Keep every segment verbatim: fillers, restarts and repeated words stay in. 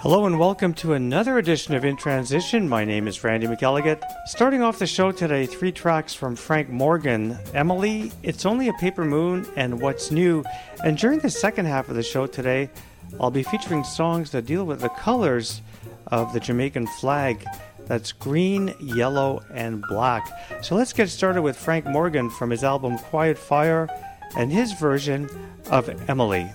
Hello and welcome to another edition of In Transition. My name is Randy McElligott. Starting off the show today, three tracks from Frank Morgan, Emily, It's Only a Paper Moon, and What's New. And during the second half of the show today, I'll be featuring songs that deal with the colors of the Jamaican flag. That's green, yellow, and black. So let's get started with Frank Morgan from his album Quiet Fire and his version of Emily.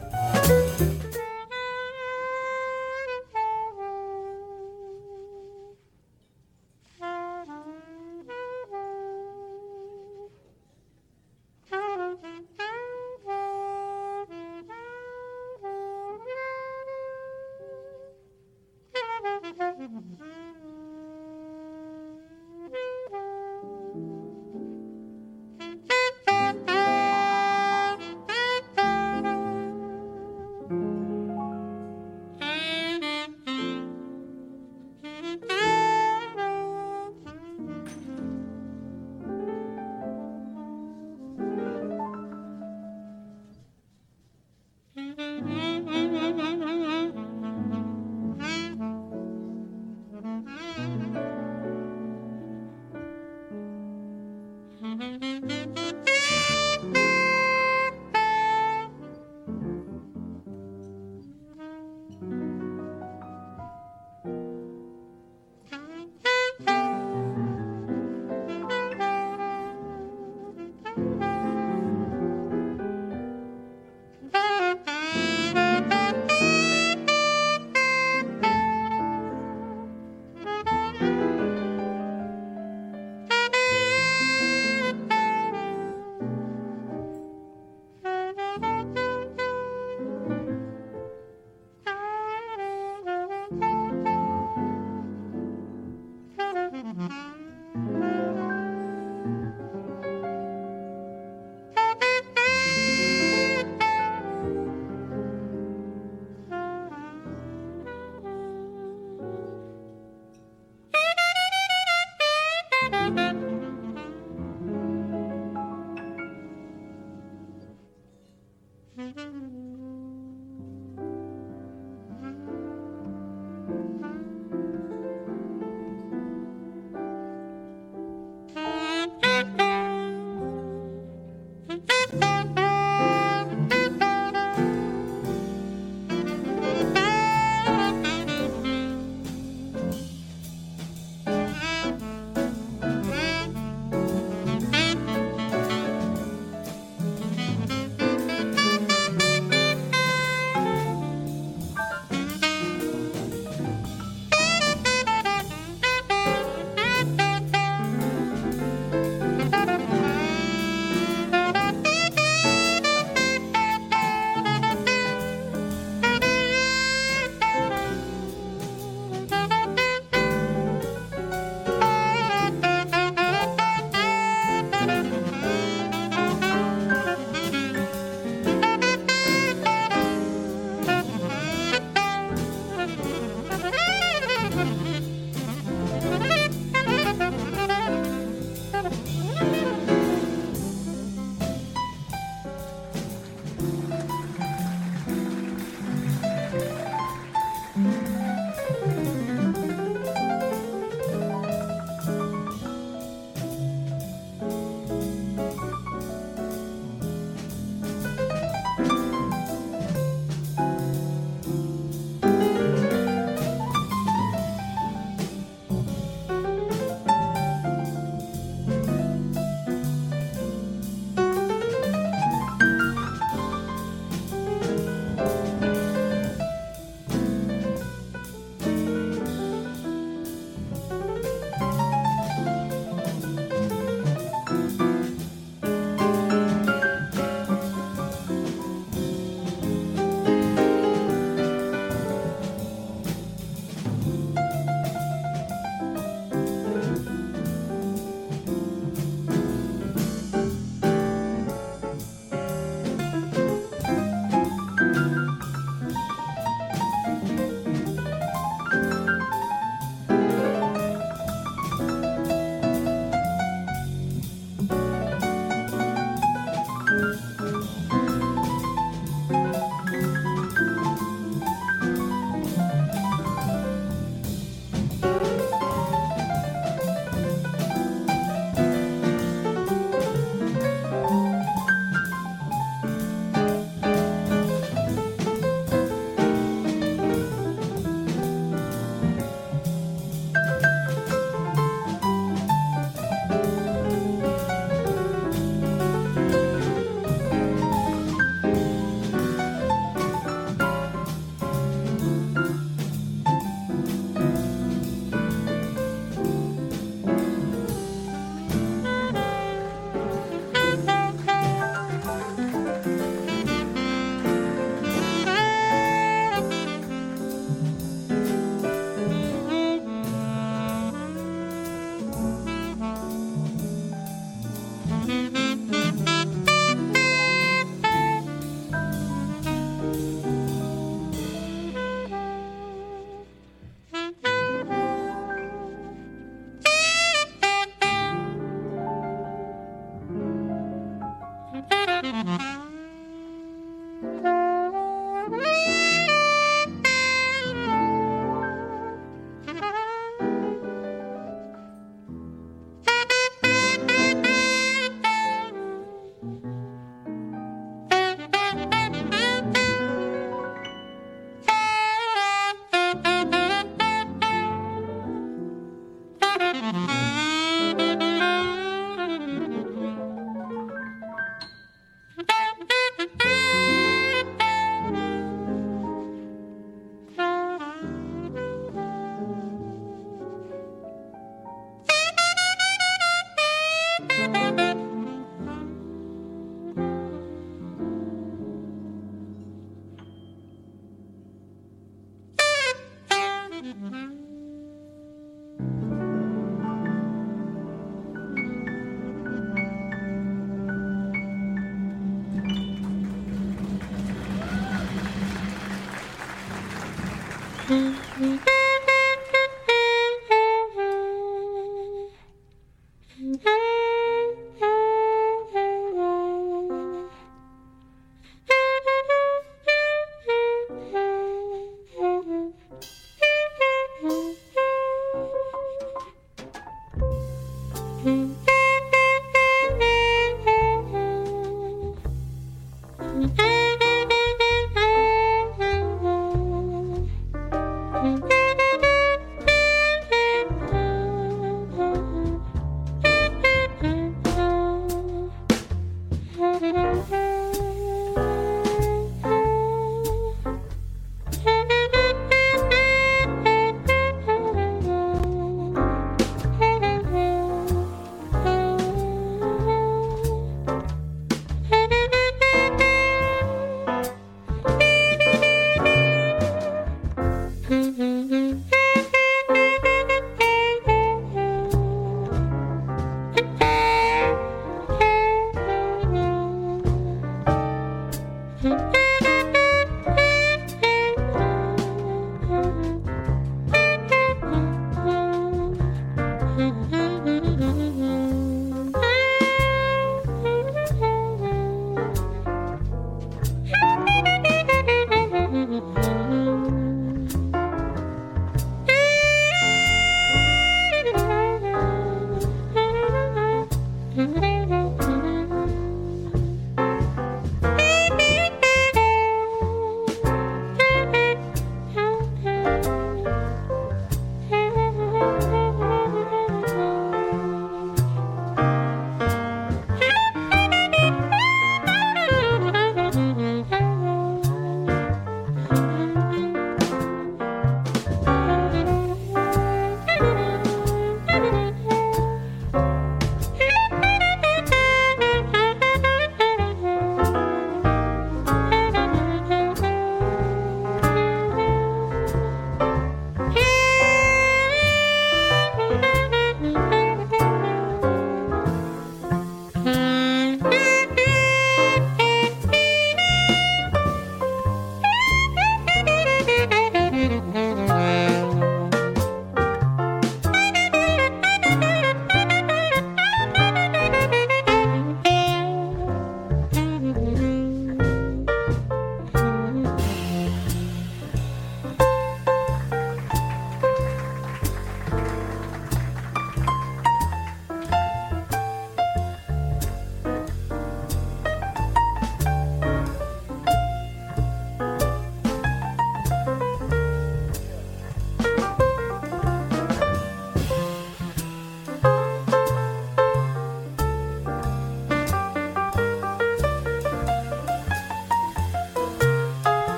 Thank you.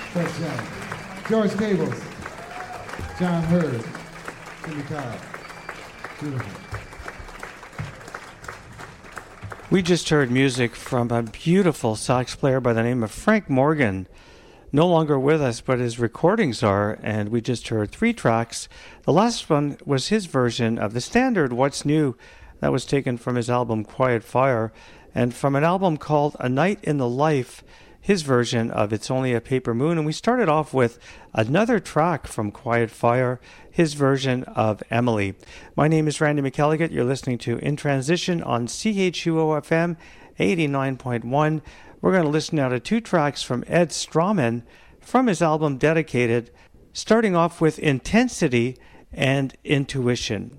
Thanks, John. George Cables, John Hurd, Jimmy Cobb. Beautiful. We just heard music from a beautiful sax player by the name of Frank Morgan. No longer with us, but his recordings are, and we just heard three tracks. The last one was his version of the standard What's New. That was taken from his album Quiet Fire, and from an album called A Night in the Life, his version of It's Only a Paper Moon. And we started off with another track from Quiet Fire, his version of Emily. My name is Randy McElligott. You're listening to In Transition on C H U O F M eighty-nine point one. We're going to listen now to two tracks from Ed Strawman from his album Dedicated, starting off with Intensity and Intuition.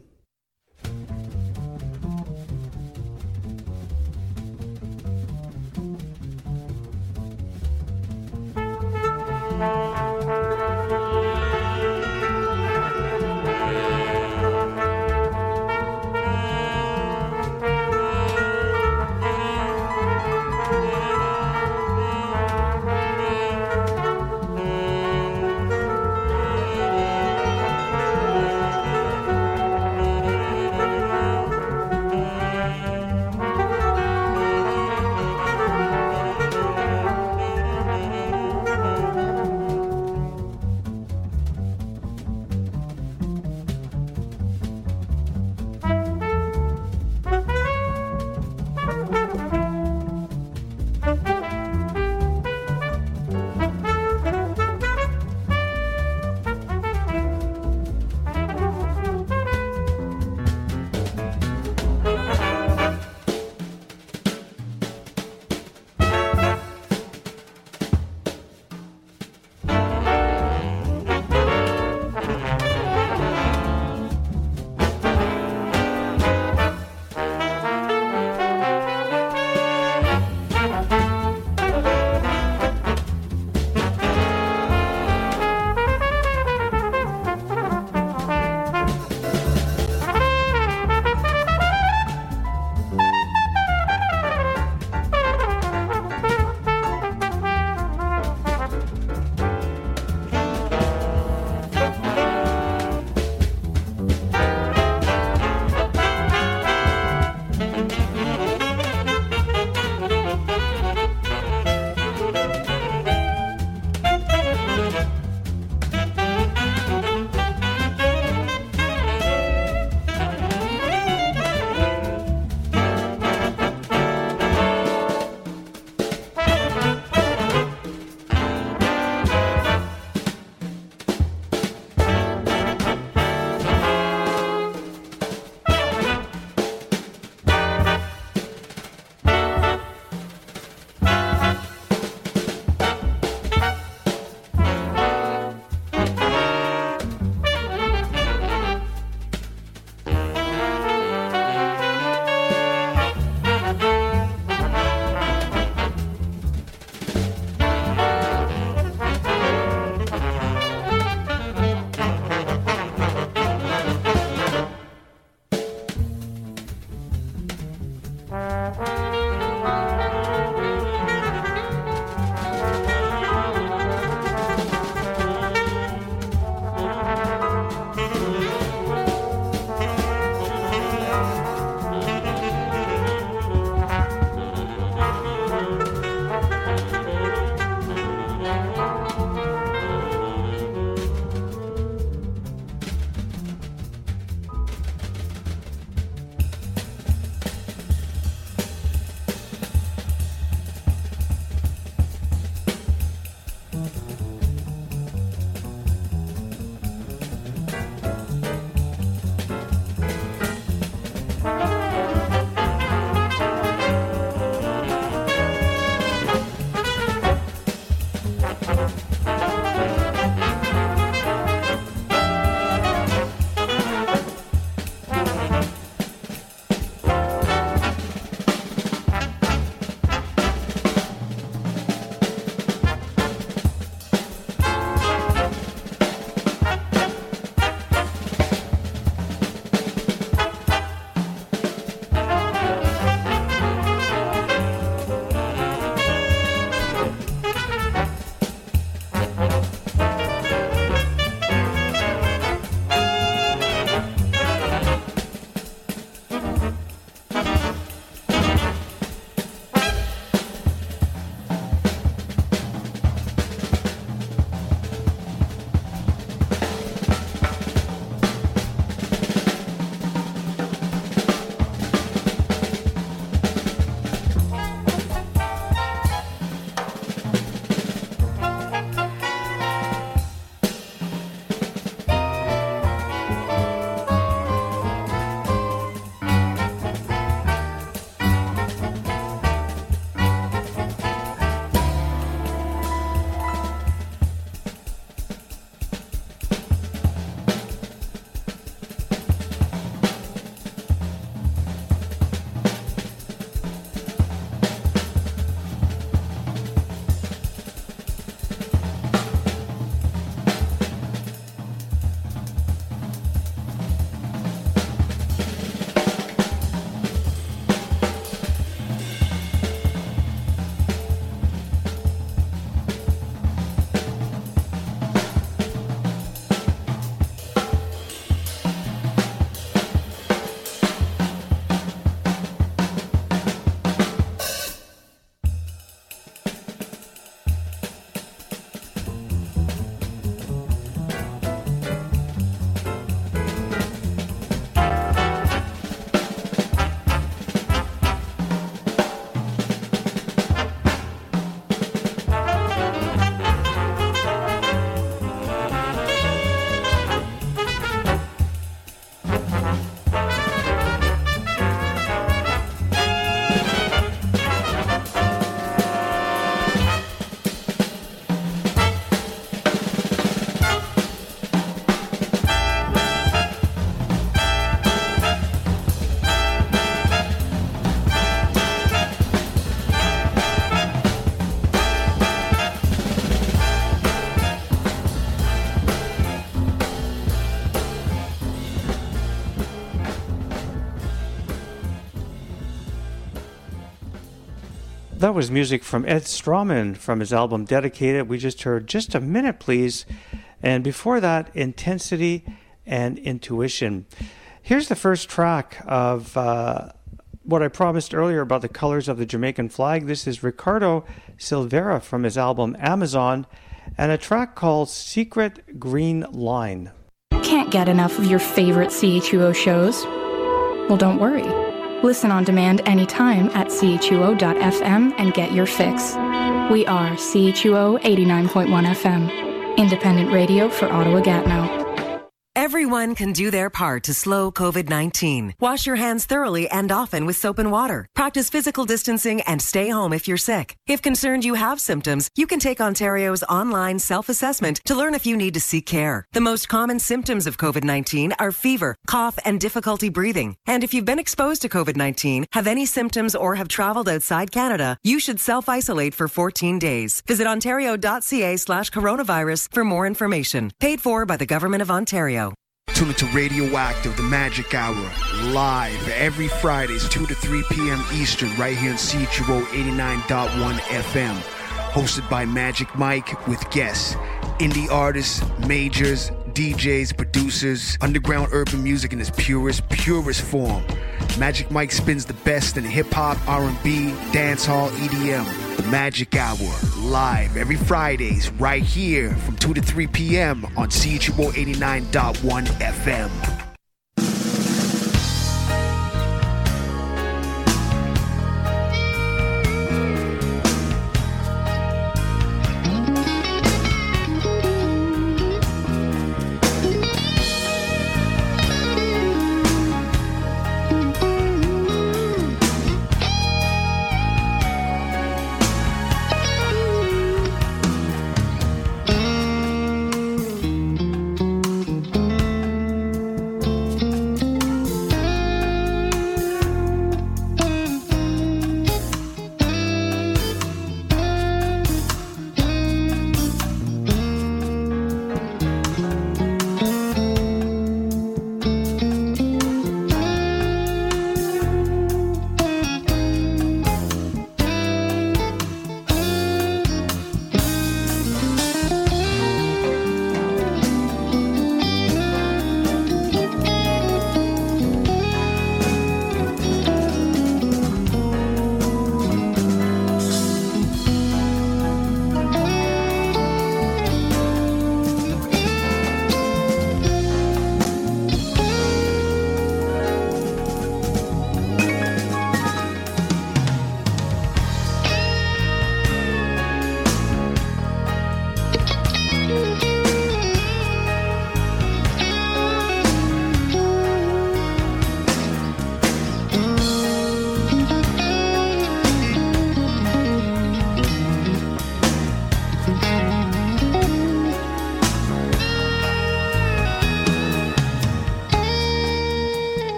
that was music from Ed Strawman from his album Dedicated. We just heard Just a Minute, Please. And before that, Intensity and Intuition. Here's the first track of uh, what I promised earlier about the colors of the Jamaican flag. This is Ricardo Silveira from his album Amazon, and a track called Secret Green Line. Can't get enough of your favorite C H U O shows? Well, don't worry. Listen on demand anytime at C H U O dot F M and get your fix. We are C H U O eighty-nine point one F M, independent radio for Ottawa-Gatineau. Everyone can do their part to slow COVID nineteen. Wash your hands thoroughly and often with soap and water. Practice physical distancing and stay home if you're sick. If concerned you have symptoms, you can take Ontario's online self-assessment to learn if you need to seek care. The most common symptoms of COVID nineteen are fever, cough, and difficulty breathing. And if you've been exposed to COVID nineteen, have any symptoms, or have traveled outside Canada, you should self-isolate for fourteen days. Visit ontario.ca slash coronavirus for more information. Paid for by the Government of Ontario. Tune into Radioactive, the Magic Hour, live every Fridays, two to three p.m. Eastern, right here on C H U O eighty-nine point one F M. Hosted by Magic Mike with guests, indie artists, majors, D Js, producers, underground urban music in its purest, purest form. Magic Mike spins the best in hip-hop, R and B, dancehall, E D M. The Magic Hour, live every Fridays, right here from two to three p.m. on C H U O eighty-nine point one F M.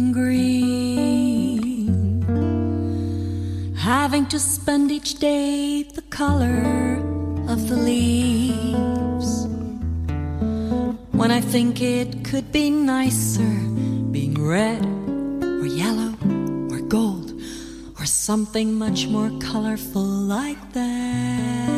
being green, having to spend each day the color of the leaves, when I think it could be nicer being red or yellow or gold or something much more colorful like that.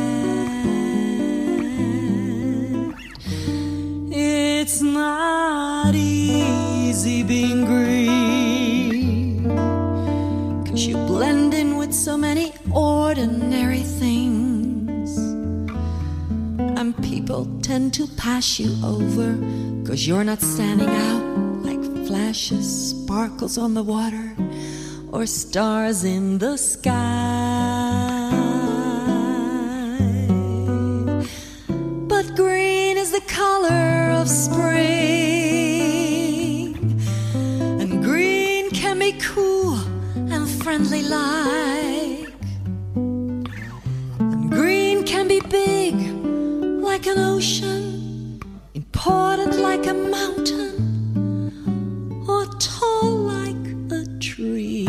It's not easy being green, 'cause you blend in with so many ordinary things, and people tend to pass you over 'cause you're not standing out like flashes, sparkles on the water, or stars in the sky. But green is the color of spring, and green can be cool and friendly like, and green can be big like an ocean, important like a mountain, or tall like a tree.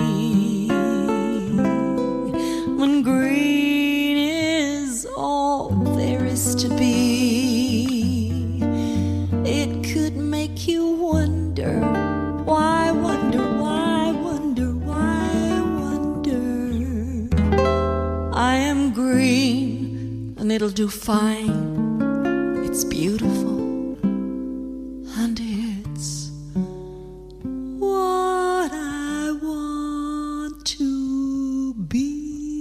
When green is all there is to be, it could make you wonder, why wonder, why wonder, why wonder. I am green and it'll do fine. It's beautiful and it's what I want to be.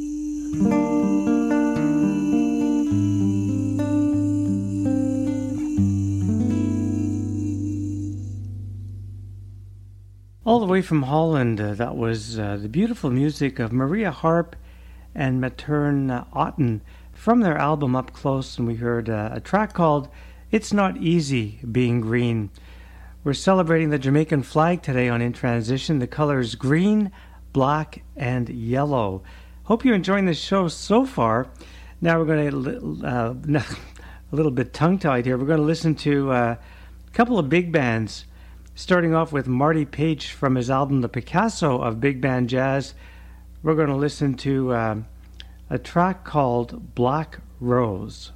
All the way from Holland, uh, that was uh, the beautiful music of Maria Harp and Matern uh, Otten from their album Up Close, and we heard uh, a track called It's Not Easy Being Green. We're celebrating the Jamaican flag today on In Transition, the colors green, black, and yellow. Hope you're enjoying the show so far. Now we're going to, uh, a little bit tongue-tied here, we're going to listen to uh, a couple of big bands, starting off with Marty Page from his album The Picasso of Big Band Jazz. We're going to listen to uh, a track called Black Rose.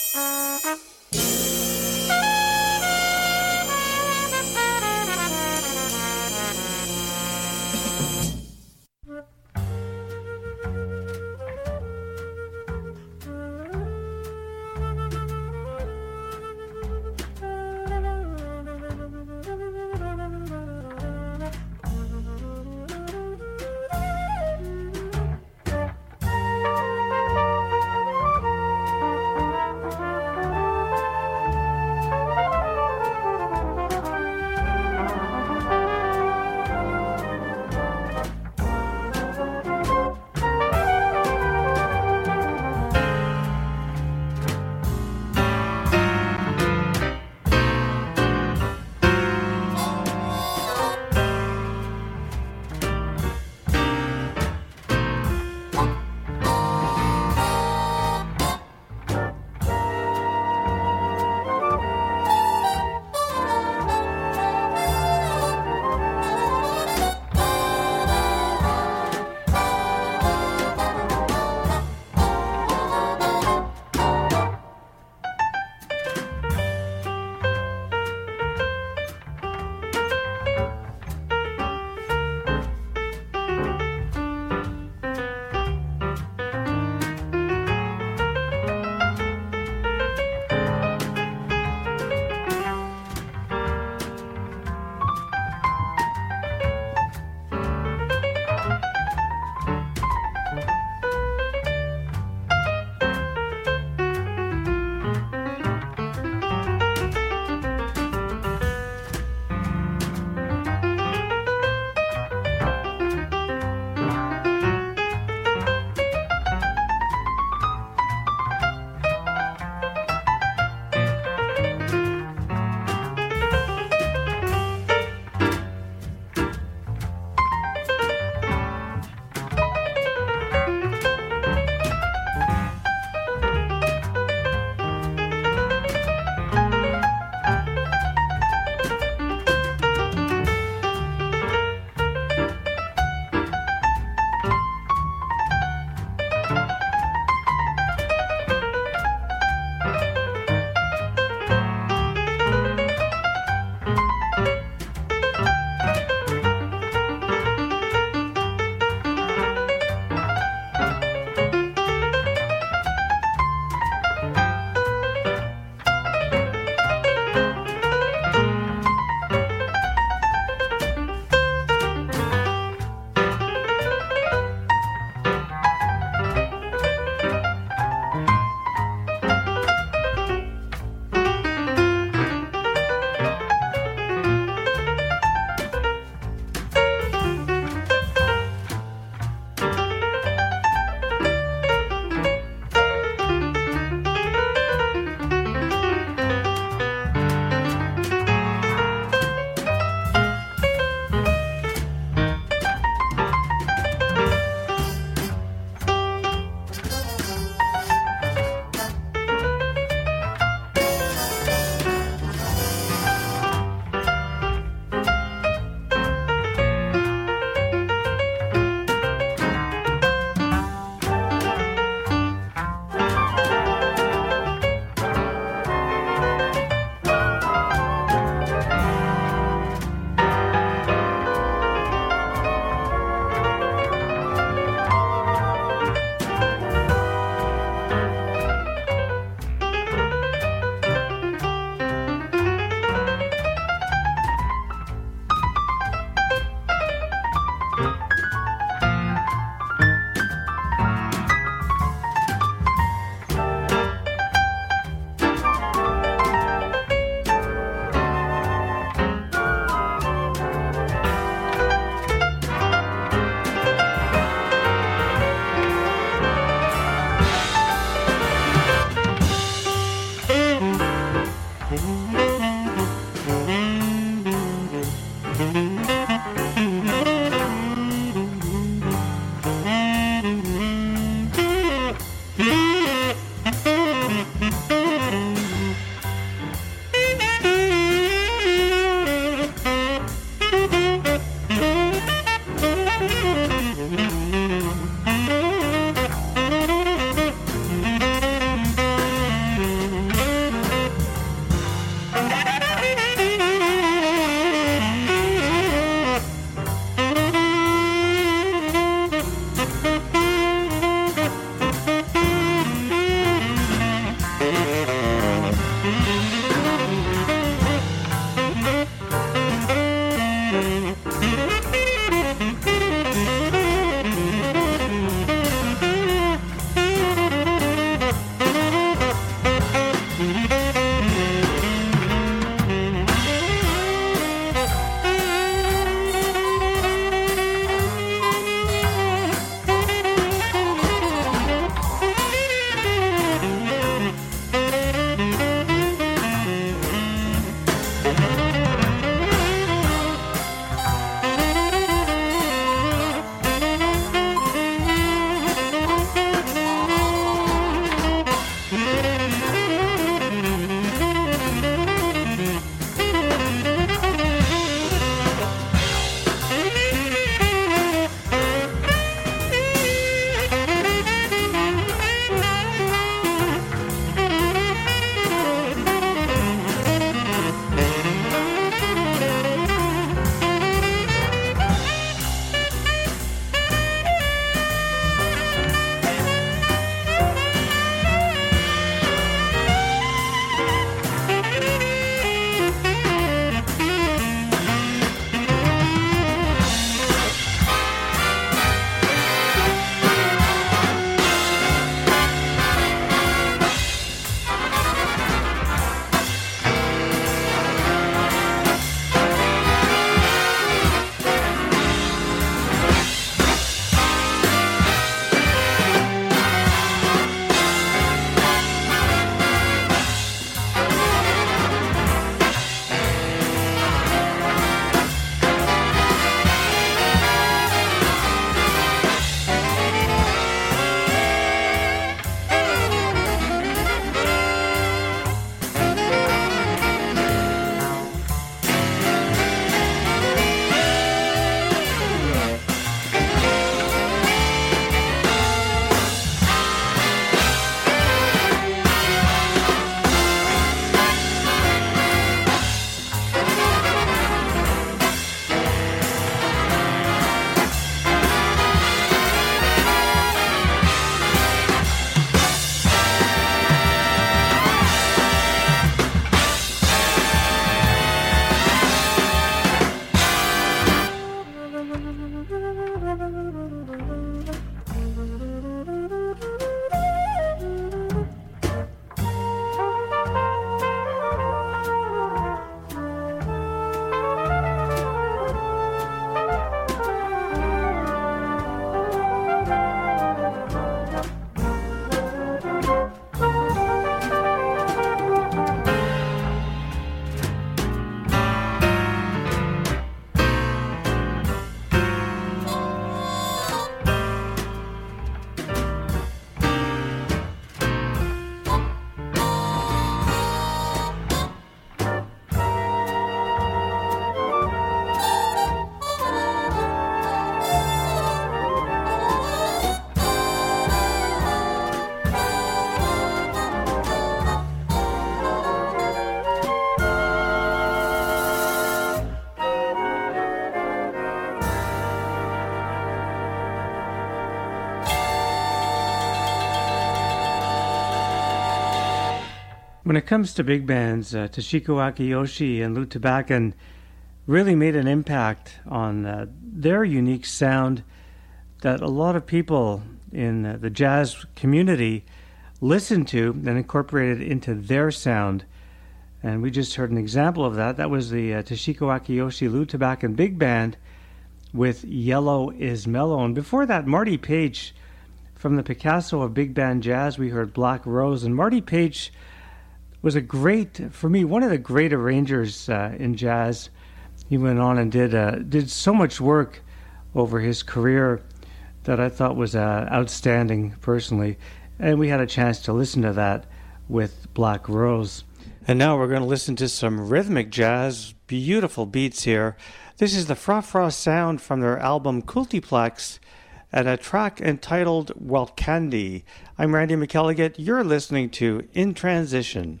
When it comes to big bands, uh, Toshiko Akiyoshi and Lou Tabakan really made an impact on uh, their unique sound that a lot of people in uh, the jazz community listened to and incorporated into their sound. And we just heard an example of that. That was the uh, Toshiko Akiyoshi Lou Tabakan Big Band with Yellow is Mellow. And before that, Marty Page from the Picasso of Big Band Jazz, we heard Black Rose. And Marty Page was a great, for me, one of the great arrangers uh, in jazz. He went on and did uh, did so much work over his career that I thought was uh, outstanding personally. And we had a chance to listen to that with Black Rose. And now we're going to listen to some rhythmic jazz, beautiful beats here. This is the Fra Fra sound from their album Kultiplex and a track entitled Welkandi. I'm Randy McElligott. You're listening to In Transition.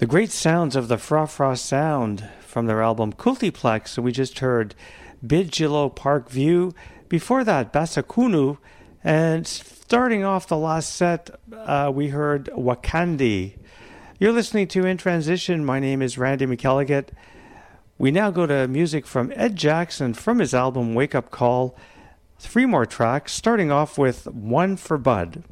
great sounds of the Fra Fra Sound from their album Kultiplex. So we just heard Bidjilo Park View. Before that, Basakunu. And starting off the last set, uh, we heard Wakandi. You're listening to In Transition. My name is Randy McElligott. We now go to music from Ed Jackson from his album Wake Up Call. Three more tracks, starting off with One for Bud.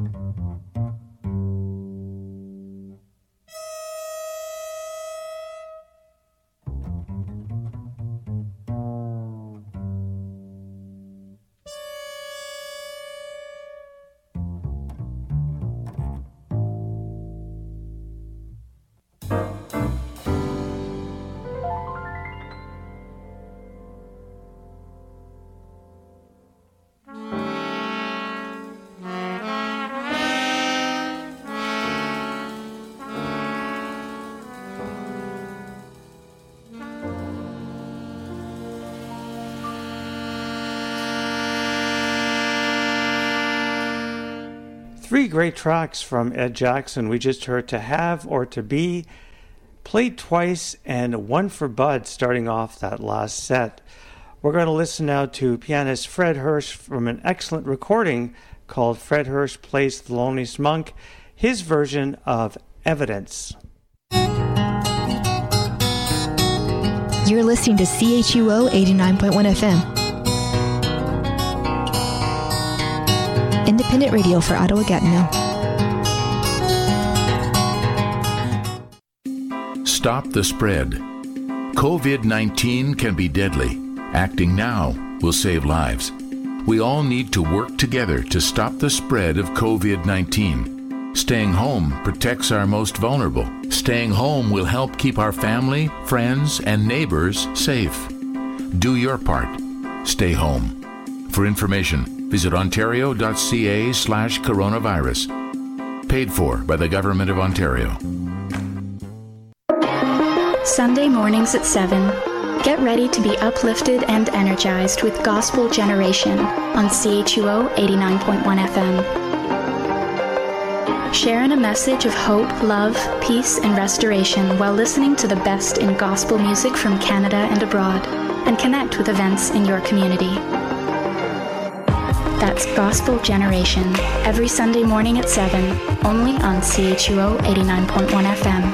Three great tracks from Ed Jackson. We just heard To Have or To Be, Played Twice, and One for Bud starting off that last set. We're going to listen now to pianist Fred Hirsch from an excellent recording called Fred Hirsch Plays the Loneliest Monk, his version of Evidence. You're listening to C H U O eighty-nine point one F M. Independent radio for Ottawa-Gatineau. Stop the spread. COVID nineteen can be deadly. Acting now will save lives. We all need to work together to stop the spread of COVID nineteen. Staying home protects our most vulnerable. Staying home will help keep our family, friends, and neighbors safe. Do your part. Stay home. For information, visit ontario.ca slash coronavirus. Paid for by the Government of Ontario. Sunday mornings at seven. Get ready to be uplifted and energized with Gospel Generation on C H U O eighty-nine point one F M. Sharing a message of hope, love, peace, and restoration while listening to the best in gospel music from Canada and abroad, and connect with events in your community. That's Gospel Generation, every Sunday morning at seven, only on C H U O eighty-nine point one F M.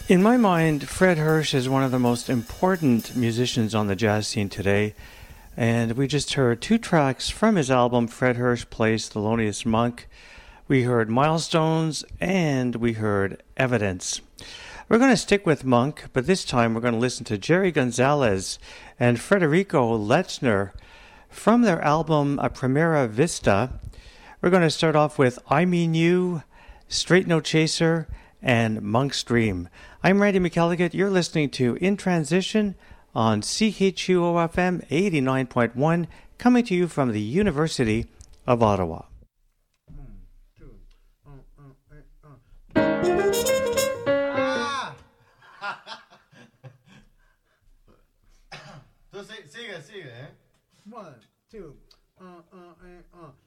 In my mind, Fred Hirsch is one of the most important musicians on the jazz scene today, and we just heard two tracks from his album Fred Hirsch Plays Thelonious Monk. We heard Milestones and we heard Evidence. We're going to stick with Monk, but this time we're going to listen to Jerry Gonzalez and Federico Letzner from their album A Primera Vista. We're going to start off with I Mean You, Straight No Chaser, and Monk's Dream. I'm Randy McElligott. You're listening to In Transition on C H U O F M eighty-nine point one, coming to you from the University of Ottawa. Sigue, sigue, eh? One, two, uh, uh, uh.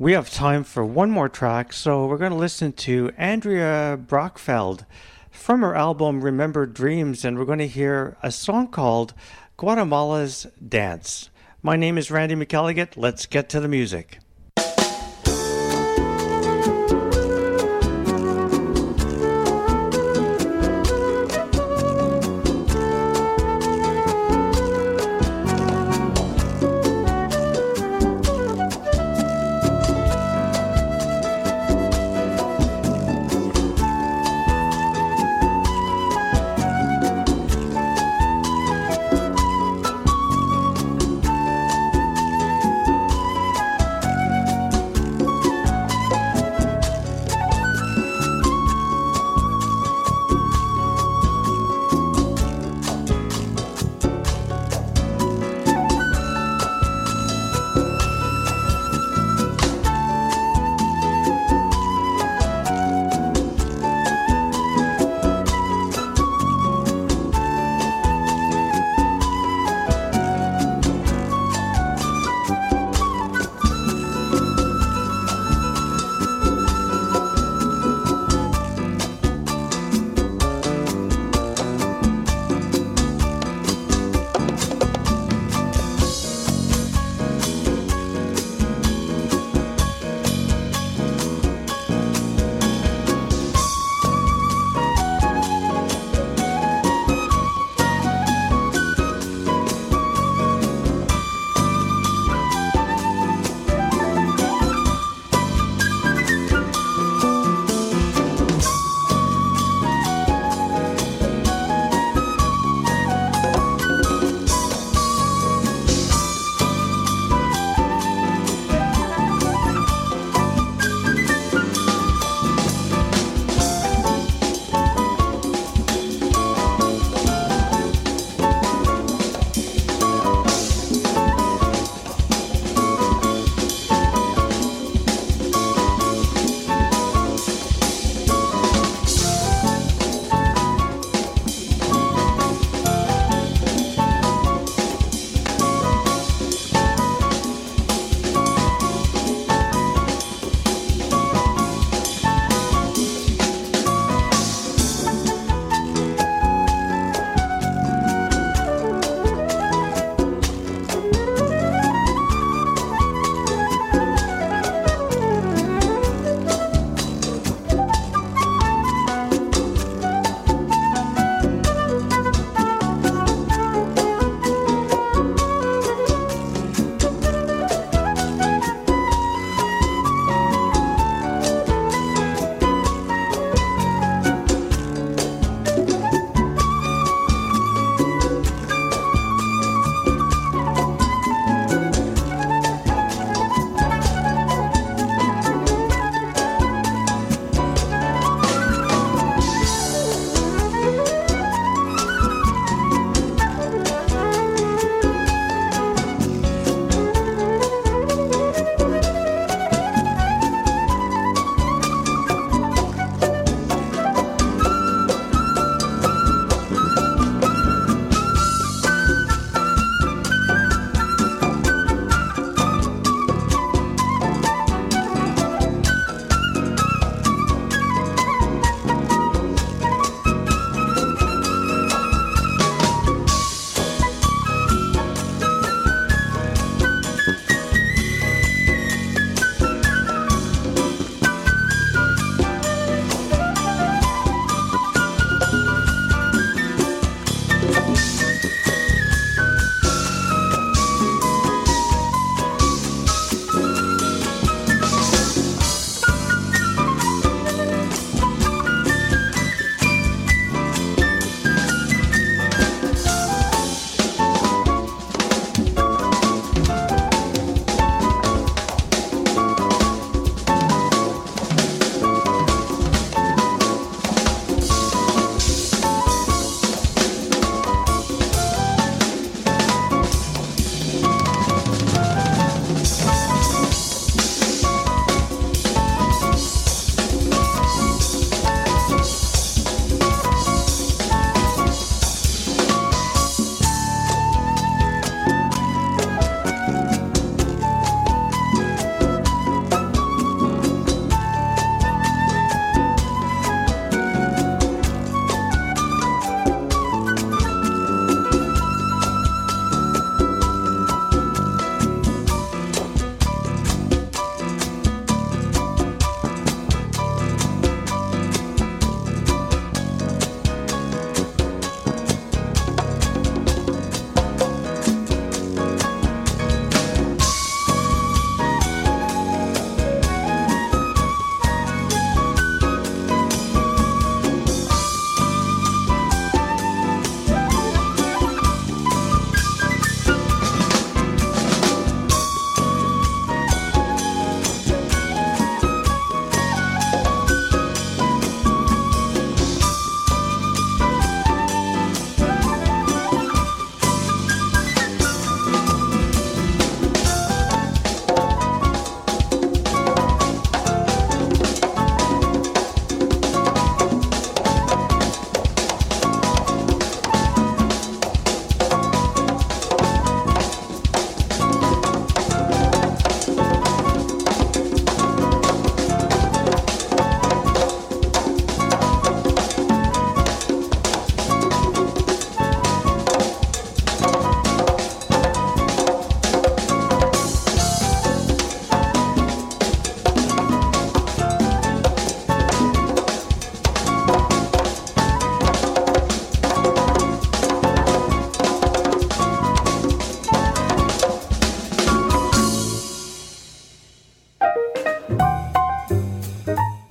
We have time for one more track, so we're going to listen to Andrea Brockfeld from her album Remember Dreams, and we're going to hear a song called Guatemala's Dance. My name is Randy McElligott. Let's get to the music.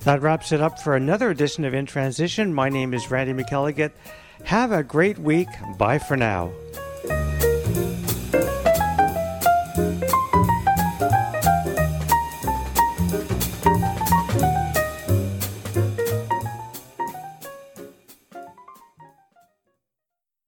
That wraps it up for another edition of In Transition. My name is Randy McElligott. Have a great week. Bye for now.